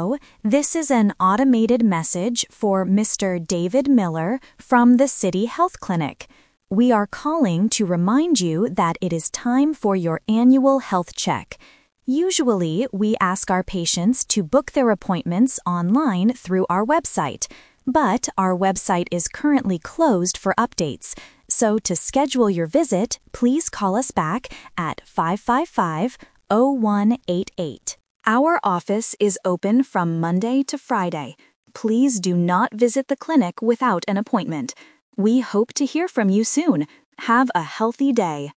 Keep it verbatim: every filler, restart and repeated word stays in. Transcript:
Hello, this is an automated message for Mister David Miller from the City Health Clinic. We are calling to remind you that it is time for your annual health check. Usually, we ask our patients to book their appointments online through our website, but our website is currently closed for updates. So to schedule your visit, please call us back at five five five, zero one eight eight. Our office is open from Monday to Friday. Please do not visit the clinic without an appointment. We hope to hear from you soon. Have a healthy day.